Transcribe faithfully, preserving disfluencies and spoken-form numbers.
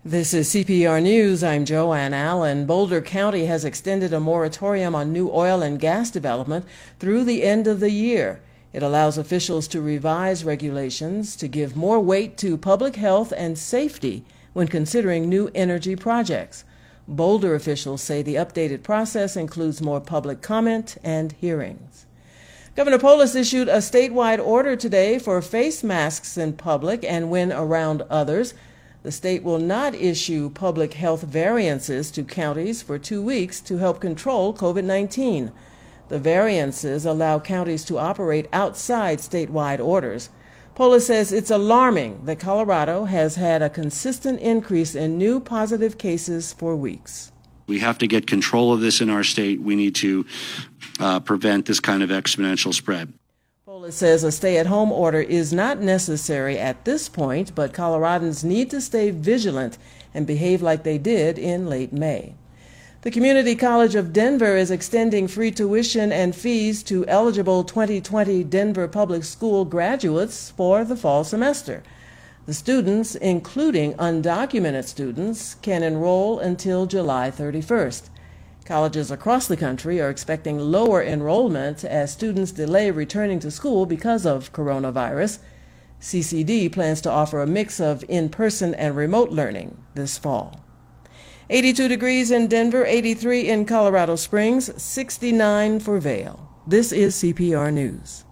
This is C P R News. I'm Joanne Allen. Boulder County has extended a moratorium on new oil and gas development through the end of the year. It allows officials to revise regulations to give more weight to public health and safety when considering new energy projects. Boulder officials say the updated process includes more public comment and hearings. Governor Polis issued a statewide order today for face masks in public and when around others. The state will not issue public health variances to counties for two weeks to help control COVID nineteen. The variances allow counties to operate outside statewide orders. Polis says it's alarming that Colorado has had a consistent increase in new positive cases for weeks. We have to get control of this in our state. We need to uh, prevent this kind of exponential spread. Polis says a stay-at-home order is not necessary at this point, but Coloradans need to stay vigilant and behave like they did in late May. The Community College of Denver is extending free tuition and fees to eligible twenty twenty Denver Public School graduates for the fall semester. The students, including undocumented students, can enroll until July thirty-first. Colleges across the country are expecting lower enrollment as students delay returning to school because of coronavirus. C C D plans to offer a mix of in-person and remote learning this fall. eighty-two degrees in Denver, eighty-three in Colorado Springs, sixty-nine for Vail. This is C P R News.